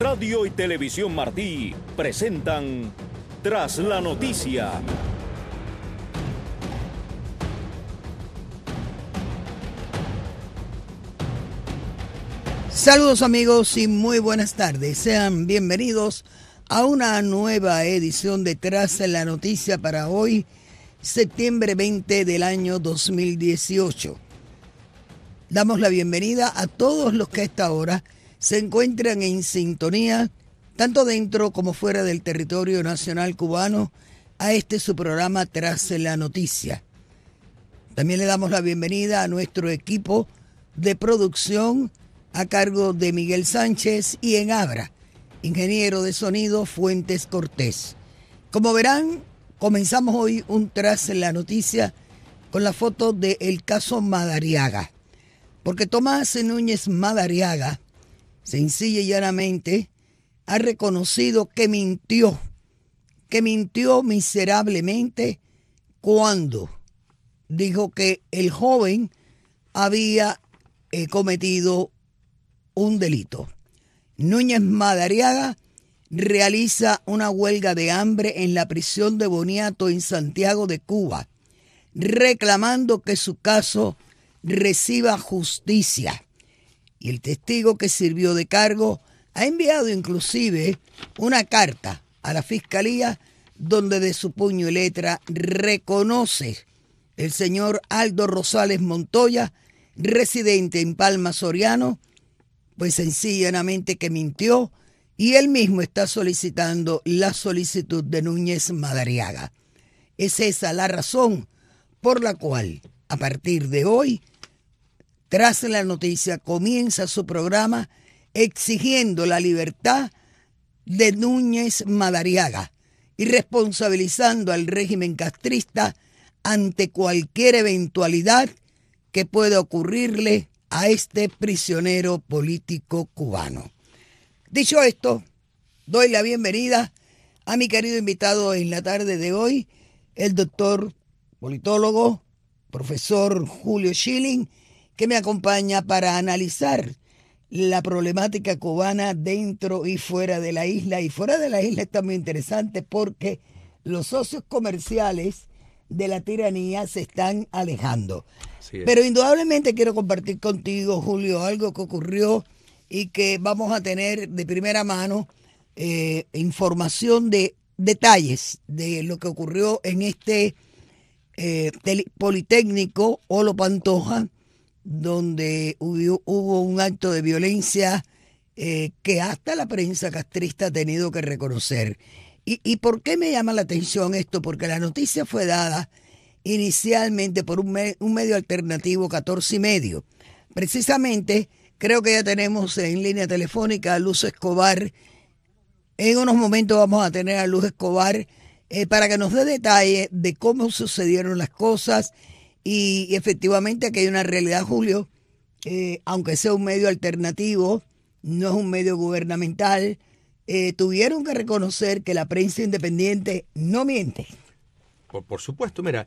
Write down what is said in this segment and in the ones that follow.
Radio y Televisión Martí presentan Tras la Noticia. Saludos amigos y muy buenas tardes. Sean bienvenidos a una nueva edición de Tras la Noticia para hoy, septiembre 20 del año 2018. Damos la bienvenida a todos los que a esta hora se encuentran en sintonía, tanto dentro como fuera del territorio nacional cubano, a este su programa Tras la Noticia. También le damos la bienvenida a nuestro equipo de producción a cargo de Miguel Sánchez y en Abra, ingeniero de sonido Fuentes Cortés. Como verán, comenzamos hoy un Tras la Noticia con la foto del caso Madariaga, porque Tomás Núñez Madariaga, sencilla y llanamente, ha reconocido que mintió miserablemente cuando dijo que el joven había cometido un delito. Núñez Madariaga realiza una huelga de hambre en la prisión de Boniato en Santiago de Cuba, reclamando que su caso reciba justicia. Y el testigo que sirvió de cargo ha enviado inclusive una carta a la Fiscalía donde de su puño y letra reconoce el señor Aldo Rosales Montoya, residente en Palma Soriano, pues sencillamente que mintió, y él mismo está solicitando la solicitud de Núñez Madariaga. Es esa la razón por la cual, a partir de hoy, Tras la Noticia comienza su programa exigiendo la libertad de Núñez Madariaga y responsabilizando al régimen castrista ante cualquier eventualidad que pueda ocurrirle a este prisionero político cubano. Dicho esto, doy la bienvenida a mi querido invitado en la tarde de hoy, el doctor politólogo, profesor Julio Schilling, que me acompaña para analizar la problemática cubana dentro y fuera de la isla. Y fuera de la isla está muy interesante porque los socios comerciales de la tiranía se están alejando. Pero indudablemente quiero compartir contigo, Julio, algo que ocurrió y que vamos a tener de primera mano información de detalles de lo que ocurrió en este Politécnico Olo Pantoja, donde hubo un acto de violencia que hasta la prensa castrista ha tenido que reconocer. ¿Y por qué me llama la atención esto? Porque la noticia fue dada inicialmente por un medio alternativo 14 y medio. Precisamente, creo que ya tenemos en línea telefónica a Luz Escobar. En unos momentos vamos a tener a Luz Escobar para que nos dé detalles de cómo sucedieron las cosas. Y efectivamente que hay una realidad, Julio, aunque sea un medio alternativo, no es un medio gubernamental, tuvieron que reconocer que la prensa independiente no miente. Por supuesto, mira,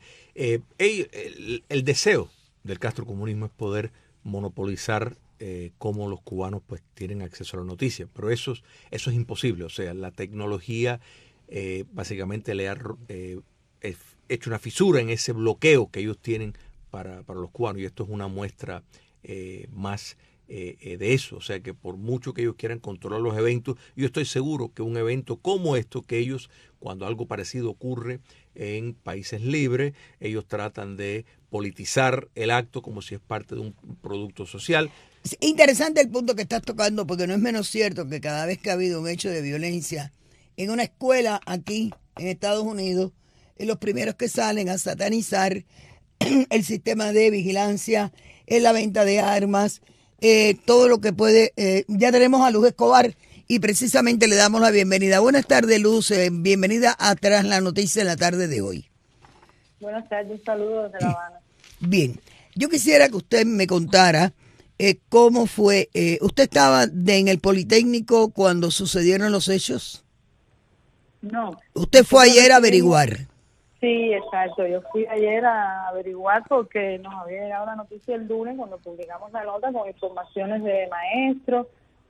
el deseo del castrocomunismo es poder monopolizar cómo los cubanos pues tienen acceso a la noticia, pero eso es imposible. O sea, la tecnología básicamente le ha hecho una fisura en ese bloqueo que ellos tienen para los cubanos, y esto es una muestra más de eso. O sea, que por mucho que ellos quieran controlar los eventos, yo estoy seguro que un evento como esto, que ellos, cuando algo parecido ocurre en países libres, ellos tratan de politizar el acto como si es parte de un producto social. Es interesante el punto que estás tocando, porque no es menos cierto que cada vez que ha habido un hecho de violencia en una escuela aquí en Estados Unidos, los primeros que salen a satanizar el sistema de vigilancia, la venta de armas, todo lo que puede. Ya tenemos a Luz Escobar y precisamente le damos la bienvenida. Buenas tardes, Luz. Bienvenida a Tras la Noticia en la tarde de hoy. Buenas tardes, saludos desde La Habana. Bien, yo quisiera que usted me contara cómo fue. ¿Usted estaba en el Politécnico cuando sucedieron los hechos? No. ¿Usted fue ayer a averiguar? Sí, exacto. Yo fui ayer a averiguar porque nos había llegado la noticia el lunes cuando publicamos la nota con informaciones de maestros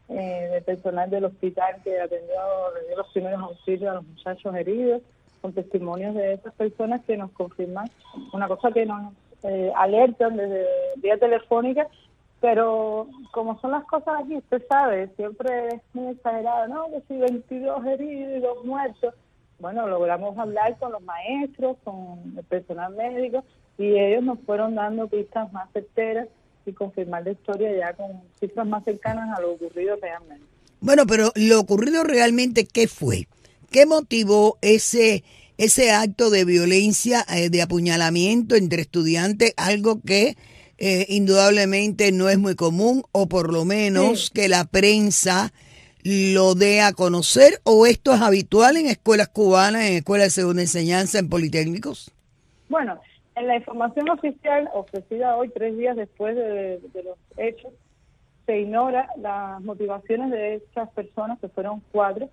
de personal del hospital que atendió, le dio los primeros auxilios a los muchachos heridos, con testimonios de esas personas que nos confirman una cosa que nos alertan desde vía telefónica, pero como son las cosas aquí, usted sabe, siempre es muy exagerado, ¿no? Que si 22 heridos y 2 muertos. Bueno, logramos hablar con los maestros, con el personal médico, y ellos nos fueron dando pistas más certeras y confirmar la historia ya con cifras más cercanas a lo ocurrido realmente. Bueno, pero lo ocurrido realmente, ¿qué fue? ¿Qué motivó ese acto de violencia, de apuñalamiento entre estudiantes, algo que indudablemente no es muy común, o por lo menos que la prensa lo dé a conocer, o esto es habitual en escuelas cubanas, en escuelas de segunda enseñanza, en politécnicos? Bueno, en la información oficial ofrecida hoy, 3 días después de los hechos, se ignora las motivaciones de estas personas, que fueron 4,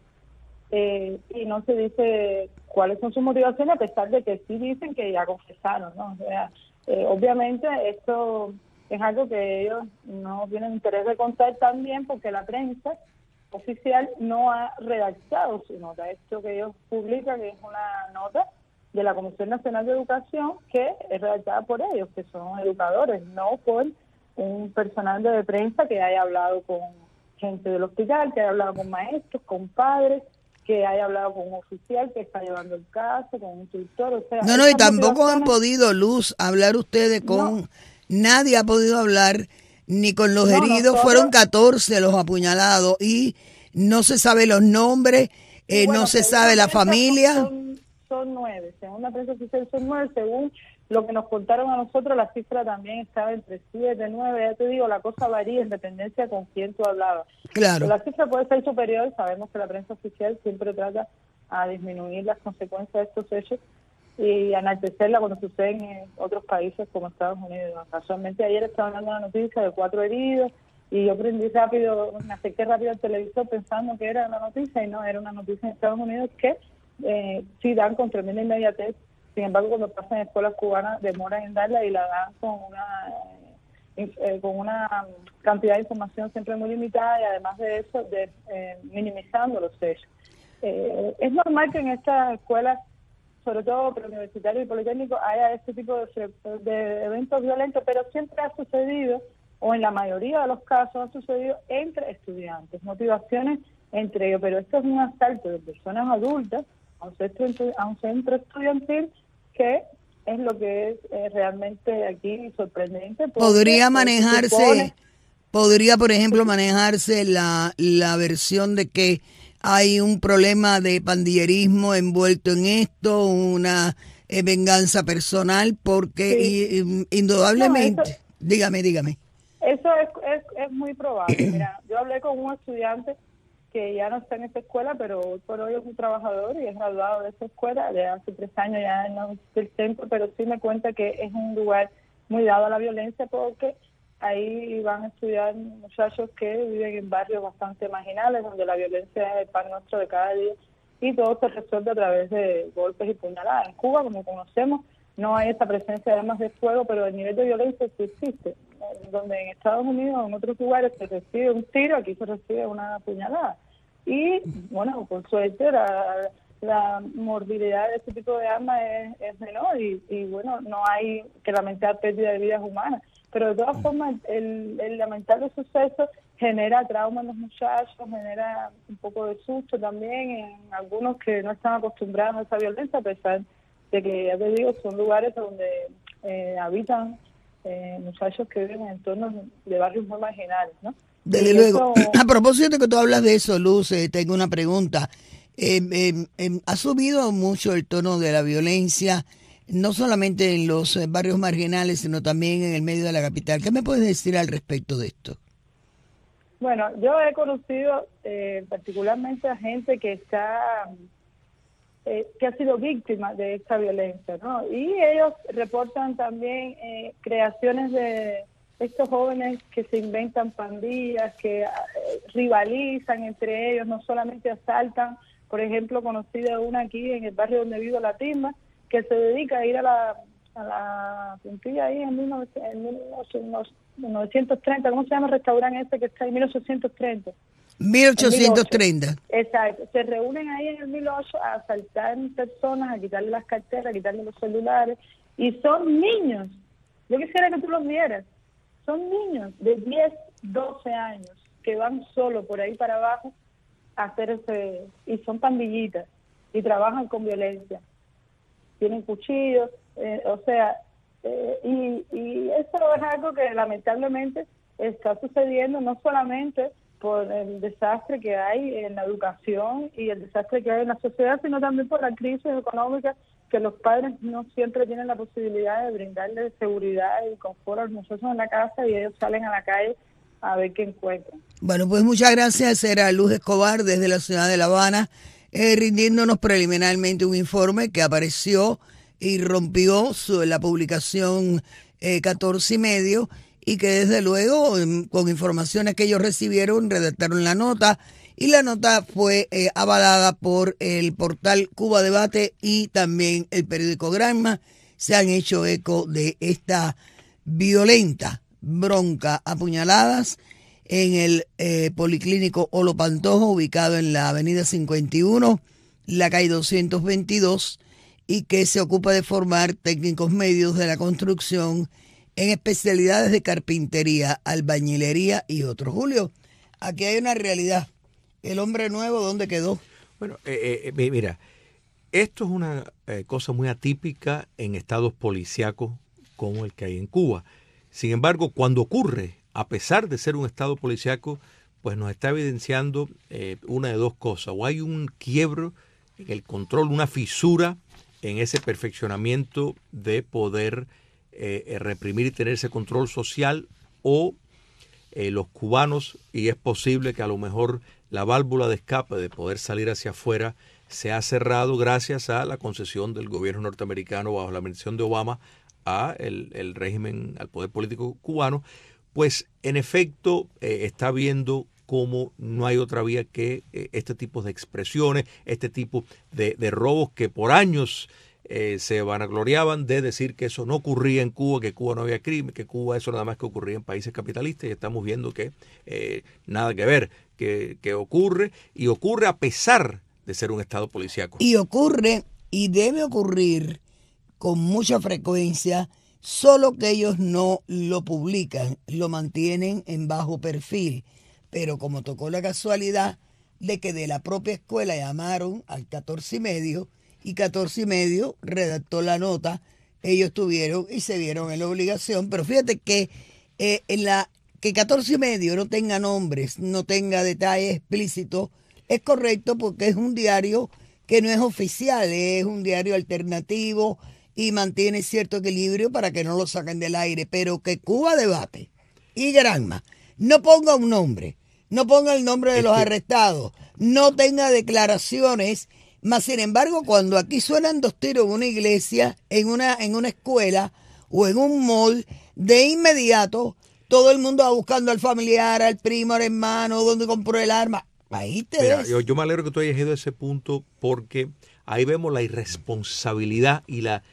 y no se dice cuáles son sus motivaciones, a pesar de que sí dicen que ya confesaron, ¿no? O sea, obviamente esto es algo que ellos no tienen interés de contar también, porque la prensa oficial no ha redactado su nota. Esto que ellos publican es una nota de la Comisión Nacional de Educación que es redactada por ellos, que son educadores, no por un personal de prensa que haya hablado con gente del hospital, que haya hablado con maestros, con padres, que haya hablado con un oficial que está llevando el caso, con un tutor. O sea, No, y tampoco han podido, Luz, hablar ustedes con... No. Nadie ha podido hablar ni con los heridos. Nosotros, fueron 14 los apuñalados y no se sabe los nombres, no se sabe la familia. Son 9, según la prensa oficial son 9, según lo que nos contaron a nosotros, la cifra también estaba entre 7, 9, ya te digo, la cosa varía en dependencia con quién tú hablabas. Claro. Pero la cifra puede ser superior, sabemos que la prensa oficial siempre trata a disminuir las consecuencias de estos hechos y a enaltecerla cuando suceden en otros países como Estados Unidos. Casualmente ayer estaba dando una noticia de 4 heridos y yo prendí rápido, me acerqué rápido al televisor pensando que era una noticia y no, era una noticia en Estados Unidos que sí dan con tremenda inmediatez. Sin embargo, cuando pasan en escuelas cubanas demoran en darla y la dan con una cantidad de información siempre muy limitada y además de eso minimizando los hechos. Es normal que en estas escuelas, sobre todo preuniversitario y politécnico, haya este tipo de eventos violentos, pero siempre ha sucedido, o en la mayoría de los casos ha sucedido entre estudiantes, motivaciones entre ellos, pero esto es un asalto de personas adultas a un centro estudiantil, que es lo que es realmente aquí sorprendente. Podría manejarse, por ejemplo, manejarse la versión de que hay un problema de pandillerismo envuelto en esto, una venganza personal, porque indudablemente... No, dígame. Eso es muy probable. Mira, yo hablé con un estudiante que ya no está en esa escuela, pero hoy por hoy es un trabajador y es graduado de esa escuela, de hace 3 años ya no es del centro, pero sí me cuenta que es un lugar muy dado a la violencia, porque ahí van a estudiar muchachos que viven en barrios bastante marginales, donde la violencia es el pan nuestro de cada día, y todo se resuelve a través de golpes y puñaladas. En Cuba, como conocemos, no hay esta presencia de armas de fuego, pero el nivel de violencia sí existe. Donde en Estados Unidos o en otros lugares se recibe un tiro, aquí se recibe una puñalada. Y, bueno, por suerte la morbilidad de este tipo de armas es menor y, bueno, no hay que lamentar pérdida de vidas humanas. Pero de todas formas, el lamentable suceso genera trauma en los muchachos, genera un poco de susto también en algunos que no están acostumbrados a esa violencia, a pesar de que, ya te digo, son lugares donde habitan muchachos que viven en entornos de barrios muy marginales, ¿no? Desde luego. A propósito de que tú hablas de eso, Luz, tengo una pregunta. Ha subido mucho el tono de la violencia, no solamente en los barrios marginales, sino también en el medio de la capital. ¿Qué me puedes decir al respecto de esto? Bueno, yo he conocido particularmente a gente que que ha sido víctima de esta violencia, ¿no? Y ellos reportan también creaciones de estos jóvenes que se inventan pandillas, que rivalizan entre ellos, no solamente asaltan. Por ejemplo, conocí de una aquí en el barrio donde vivo, La Timba, que se dedica a ir a la puntilla ahí en 1930, ¿cómo se llama el restaurante ese que está en 1830? 1830. Exacto. Se reúnen ahí en el 1008 a asaltar personas, a quitarle las carteras, a quitarle los celulares. Y son niños. Yo quisiera que tú los vieras. Son niños de 10, 12 años que van solo por ahí para abajo a hacer ese... Y son pandillitas y trabajan con violencia. Tienen cuchillos, y eso es algo que lamentablemente está sucediendo no solamente por el desastre que hay en la educación y el desastre que hay en la sociedad, sino también por la crisis económica, que los padres no siempre tienen la posibilidad de brindarle seguridad y confort a los muchachos en la casa y ellos salen a la calle a ver qué encuentran. Bueno, pues muchas gracias. Era Luz Escobar desde la ciudad de La Habana, rindiéndonos preliminarmente un informe que apareció y rompió la publicación 14 y medio, y que desde luego con informaciones que ellos recibieron redactaron la nota, y la nota fue avalada por el portal Cuba Debate y también el periódico Granma. Se han hecho eco de esta violenta bronca a puñaladas en el Policlínico Olo Pantojo, ubicado en la avenida 51, la calle 222, y que se ocupa de formar técnicos medios de la construcción en especialidades de carpintería, albañilería y otros. Julio, aquí hay una realidad. ¿El hombre nuevo dónde quedó? Bueno, mira, esto es una cosa muy atípica en estados policíacos como el que hay en Cuba. Sin embargo, cuando ocurre, a pesar de ser un estado policíaco, pues nos está evidenciando una de dos cosas. O hay un quiebro en el control, una fisura en ese perfeccionamiento de poder reprimir y tener ese control social, o los cubanos, y es posible que a lo mejor la válvula de escape de poder salir hacia afuera se ha cerrado gracias a la concesión del gobierno norteamericano bajo la administración de Obama a el régimen, al poder político cubano, pues en efecto está viendo cómo no hay otra vía que este tipo de expresiones, este tipo de robos que por años se vanagloriaban de decir que eso no ocurría en Cuba, que Cuba no había crimen, que Cuba eso nada más que ocurría en países capitalistas, y estamos viendo que nada que ver, que ocurre, y ocurre a pesar de ser un estado policíaco. Y ocurre, y debe ocurrir con mucha frecuencia, solo que ellos no lo publican, lo mantienen en bajo perfil. Pero como tocó la casualidad de que de la propia escuela llamaron al 14 y medio, y 14 y medio redactó la nota, ellos tuvieron y se vieron en la obligación. Pero fíjate que que 14 y medio no tenga nombres, no tenga detalles explícitos, es correcto, porque es un diario que no es oficial, es un diario alternativo y mantiene cierto equilibrio para que no lo saquen del aire. Pero que Cuba Debate y Granma no ponga un nombre, no ponga el nombre de los arrestados, no tenga declaraciones. Mas, sin embargo, cuando aquí suenan dos tiros en una iglesia, en una escuela o en un mall, de inmediato todo el mundo va buscando al familiar, al primo, al hermano, donde compró el arma. Ahí te ves. Yo me alegro que tú hayas ido a ese punto, porque ahí vemos la irresponsabilidad y la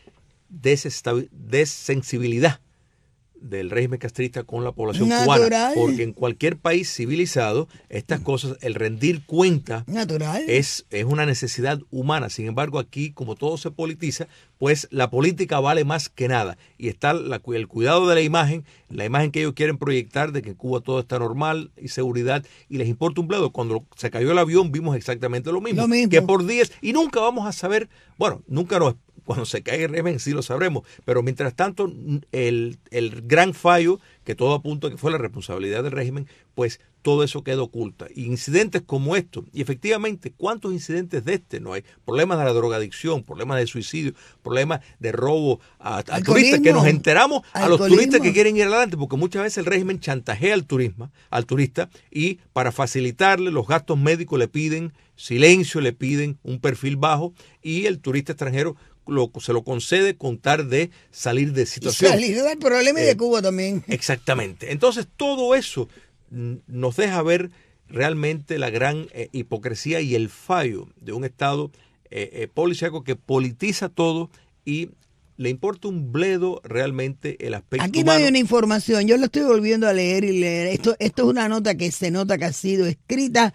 desensibilidad del régimen castrista con la población cubana, porque en cualquier país civilizado estas cosas, el rendir cuenta es una necesidad humana. Sin embargo, aquí, como todo se politiza, pues la política vale más que nada, y está el cuidado de la imagen que ellos quieren proyectar de que en Cuba todo está normal y seguridad, y les importa un bledo. Cuando se cayó el avión vimos exactamente lo mismo. Que por 10, y nunca vamos a saber, bueno, nunca nos... Cuando se caiga el régimen sí lo sabremos, pero mientras tanto el gran fallo, que todo apunta a que fue la responsabilidad del régimen, pues todo eso queda oculta. Incidentes como estos, y efectivamente, ¿cuántos incidentes de este no hay? Problemas de la drogadicción, problemas de suicidio, problemas de robo a turistas, que nos enteramos a los turistas que quieren ir adelante, porque muchas veces el régimen chantajea al turista, y para facilitarle los gastos médicos le piden silencio, le piden un perfil bajo, y el turista extranjero se lo concede con tal de salir de situación. Salir del problema y de Cuba también. Exactamente. Entonces, todo eso nos deja ver realmente la gran hipocresía y el fallo de un Estado policíaco que politiza todo y le importa un bledo realmente el aspecto Aquí no humano. hay una información, yo lo estoy volviendo a leer y leer. Esto es una nota que se nota que ha sido escrita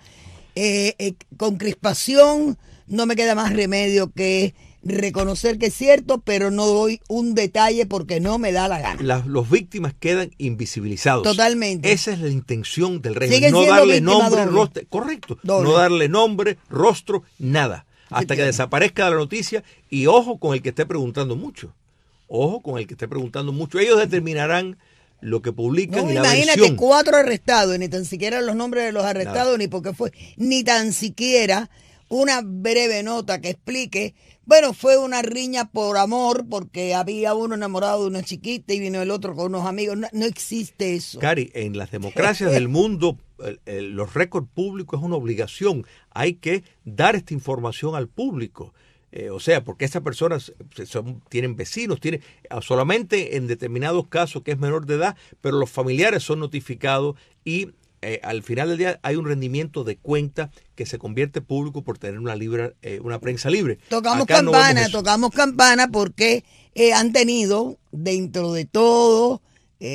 con crispación. No me queda más remedio que reconocer que es cierto, pero no doy un detalle porque no me da la gana. Los víctimas quedan invisibilizados. Totalmente. Esa es la intención del régimen. Siguen No siendo darle víctimas nombre, doble. rostro. Correcto. Doble. No darle nombre, rostro, nada. Hasta que desaparezca de la noticia. Y ojo con el que esté preguntando mucho. Ojo con el que esté preguntando mucho. Ellos determinarán lo que publican No, y la imagínate, versión. 4 arrestados, ni tan siquiera los nombres de los arrestados, Nada. ni por qué fue, ni tan siquiera una breve nota que explique, bueno, fue una riña por amor, porque había uno enamorado de una chiquita y vino el otro con unos amigos. No, no existe eso. Cari, en las democracias del mundo, los récords públicos es una obligación. Hay que dar esta información al público. O sea, porque estas personas tienen vecinos, tienen solamente en determinados casos que es menor de edad, pero los familiares son notificados y al final del día hay un rendimiento de cuenta que se convierte público por tener una prensa libre. Tocamos Acá no vemos eso. tocamos campana porque han tenido, dentro de todo,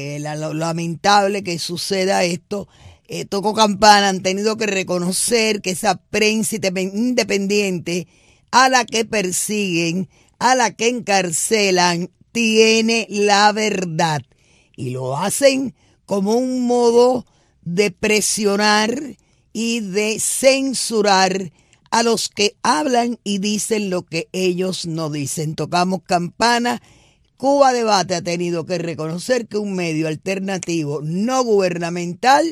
lo lamentable que suceda esto, tocó campana, han tenido que reconocer que esa prensa independiente a la que persiguen, a la que encarcelan, tiene la verdad. Y lo hacen como un modo de presionar y de censurar a los que hablan y dicen lo que ellos no dicen. Tocamos campana. Cuba Debate ha tenido que reconocer que un medio alternativo no gubernamental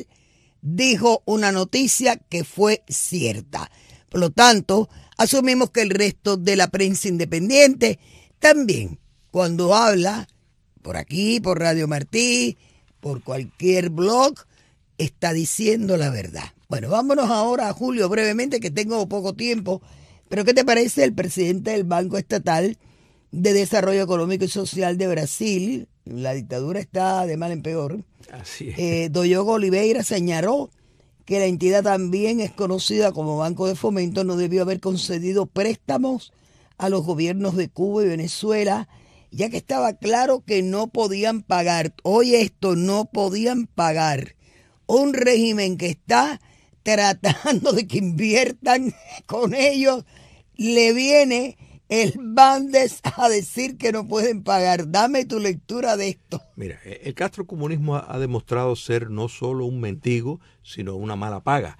dijo una noticia que fue cierta. Por lo tanto, asumimos que el resto de la prensa independiente también, cuando habla por aquí, por Radio Martí, por cualquier blog, está diciendo la verdad. Bueno, vámonos ahora a Julio brevemente, que tengo poco tiempo. Pero ¿qué te parece el presidente del Banco Estatal de Desarrollo Económico y Social de Brasil? La dictadura está de mal en peor. Así es. Diogo Oliveira señaló que la entidad también es conocida como Banco de Fomento, no debió haber concedido préstamos a los gobiernos de Cuba y Venezuela, ya que estaba claro que no podían pagar. Oye esto, no podían pagar. Un régimen que está tratando de que inviertan con ellos, le viene el Bandes a decir que no pueden pagar. Dame tu lectura de esto. Mira, el castrocomunismo ha demostrado ser no solo un mendigo, sino una mala paga,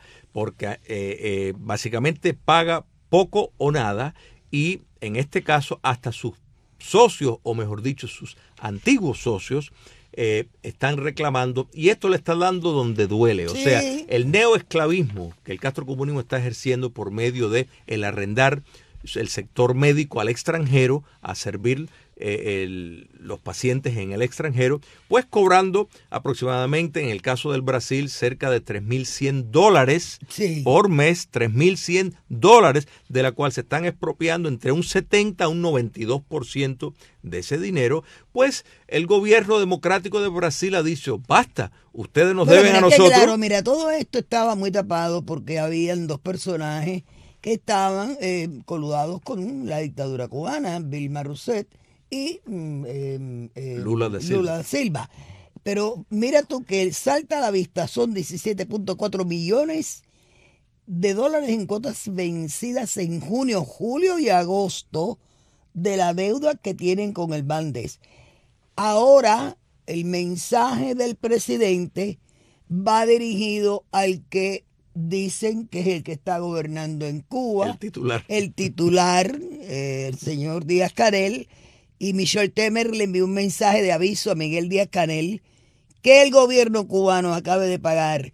porque básicamente paga poco o nada y en este caso hasta sus socios, o mejor dicho, sus antiguos socios, están reclamando, y esto le está dando donde duele. O sea, el neoesclavismo que el castrocomunismo está ejerciendo por medio de el arrendar el sector médico al extranjero a servir los pacientes en el extranjero, pues cobrando aproximadamente, en el caso del Brasil, cerca de $3.100 por mes, $3.100, de la cual se están expropiando entre un 70 a un 92% de ese dinero. Pues el gobierno democrático de Brasil ha dicho, basta, ustedes nos deben a nosotros. Claro, mira, todo esto estaba muy tapado porque habían dos personajes que estaban coludados con la dictadura cubana, Dilma Rousseff y Lula da Silva. Pero mira tú que salta a la vista, son 17.4 millones de dólares en cuotas vencidas en junio, julio y agosto de la deuda que tienen con el Bandes. Ahora el mensaje del presidente va dirigido al que dicen que es el que está gobernando en Cuba. El titular, el señor Díaz-Canel. Y Michel Temer le envió un mensaje de aviso a Miguel Díaz-Canel que el gobierno cubano acabe de pagar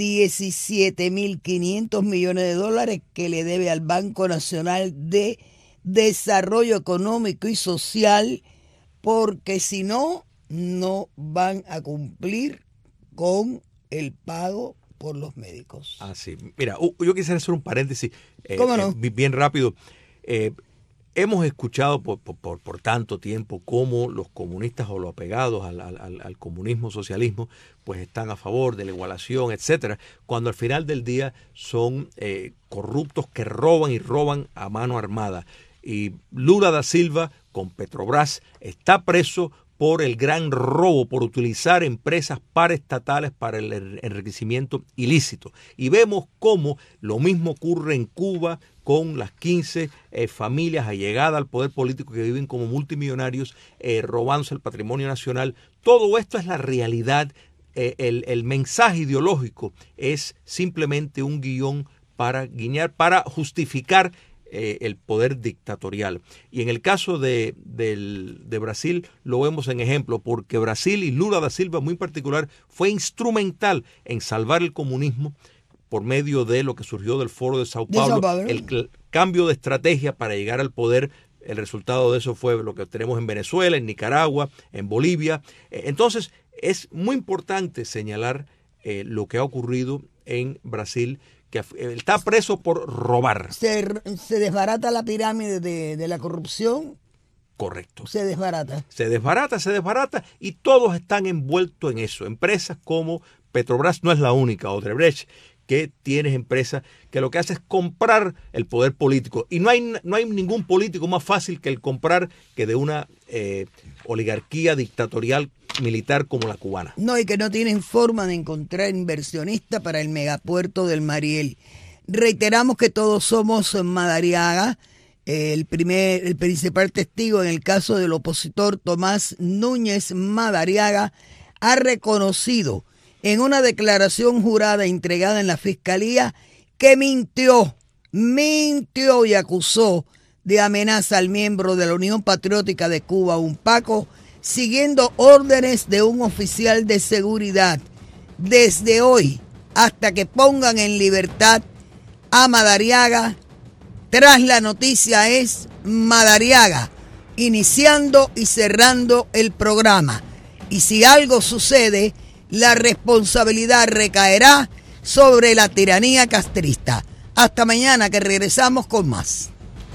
17.500 millones de dólares que le debe al Banco Nacional de Desarrollo Económico y Social, porque si no, no van a cumplir con el pago por los médicos. Ah, sí. Mira, yo quisiera hacer un paréntesis. ¿Cómo no? Bien rápido. Hemos escuchado por tanto tiempo cómo los comunistas o los apegados al comunismo, socialismo, pues están a favor de la igualación, etcétera, cuando al final del día son corruptos que roban y roban a mano armada. Y Lula da Silva con Petrobras, está preso por el gran robo, por utilizar empresas paraestatales para el enriquecimiento ilícito. Y vemos cómo lo mismo ocurre en Cuba con las 15 familias allegadas al poder político que viven como multimillonarios, robándose el patrimonio nacional. Todo esto es la realidad. El mensaje ideológico es simplemente un guión para justificar el poder dictatorial. Y en el caso de Brasil lo vemos en ejemplo, porque Brasil y Lula da Silva muy particular fue instrumental en salvar el comunismo por medio de lo que surgió del Foro de Sao Paulo, el cambio de estrategia para llegar al poder. El resultado de eso fue lo que tenemos en Venezuela, en Nicaragua, en Bolivia. Entonces es muy importante señalar lo que ha ocurrido en Brasil, que está preso por robar. Se desbarata la pirámide de la corrupción. Correcto. Se desbarata, y todos están envueltos en eso. Empresas como Petrobras no es la única, Odebrecht, que tienes empresas que lo que hace es comprar el poder político. Y no hay ningún político más fácil que el comprar que de una oligarquía dictatorial militar como la cubana. No, y que no tienen forma de encontrar inversionistas para el megapuerto del Mariel. Reiteramos que todos somos Madariaga. El principal testigo en el caso del opositor Tomás Núñez Madariaga ha reconocido en una declaración jurada entregada en la Fiscalía que mintió y acusó de amenaza al miembro de la Unión Patriótica de Cuba, UNPACO, siguiendo órdenes de un oficial de seguridad. Desde hoy hasta que pongan en libertad a Madariaga, tras la noticia es Madariaga, iniciando y cerrando el programa. Y si algo sucede, la responsabilidad recaerá sobre la tiranía castrista. Hasta mañana, que regresamos con más.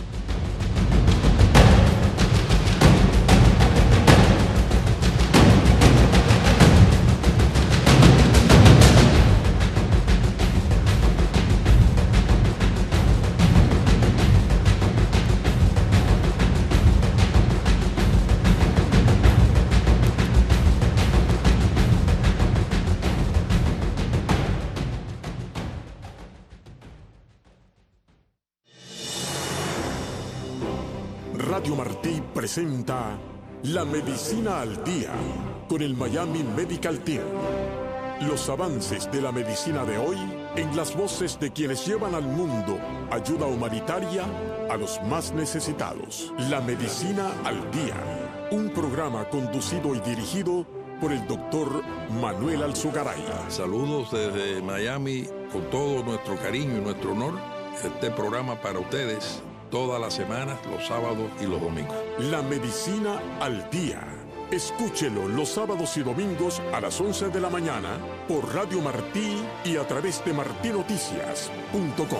Radio Martí presenta La Medicina al Día con el Miami Medical Team. Los avances de la medicina de hoy en las voces de quienes llevan al mundo ayuda humanitaria a los más necesitados. La Medicina al Día, un programa conducido y dirigido por el doctor Manuel Alzugaray. Saludos desde Miami con todo nuestro cariño y nuestro honor. Este programa para ustedes todas las semanas, los sábados y los domingos. La Medicina al Día. Escúchelo los sábados y domingos a las 11 de la mañana por Radio Martí y a través de martinoticias.com.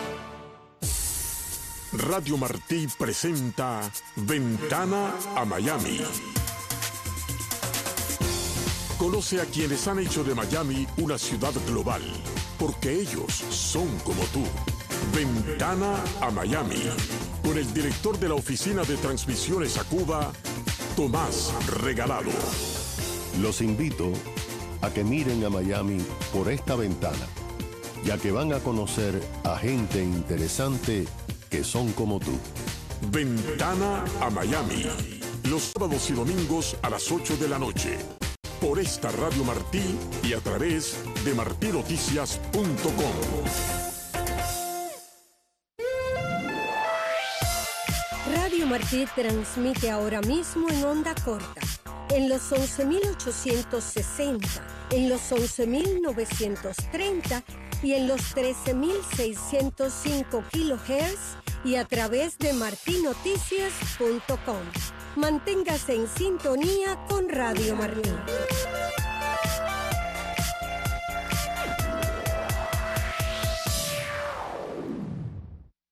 Radio Martí presenta Ventana a Miami. Conoce a quienes han hecho de Miami una ciudad global, porque ellos son como tú. Ventana a Miami, con el director de la Oficina de Transmisiones a Cuba, Tomás Regalado. Los invito a que miren a Miami por esta ventana, ya que van a conocer a gente interesante que son como tú. Ventana a Miami, los sábados y domingos a las 8 de la noche, por esta Radio Martí y a través de martinoticias.com. Radio Martí transmite ahora mismo en onda corta, en los 11.860, en los 11.930 y en los 13.605 kHz y a través de martinoticias.com. Manténgase en sintonía con Radio Martí.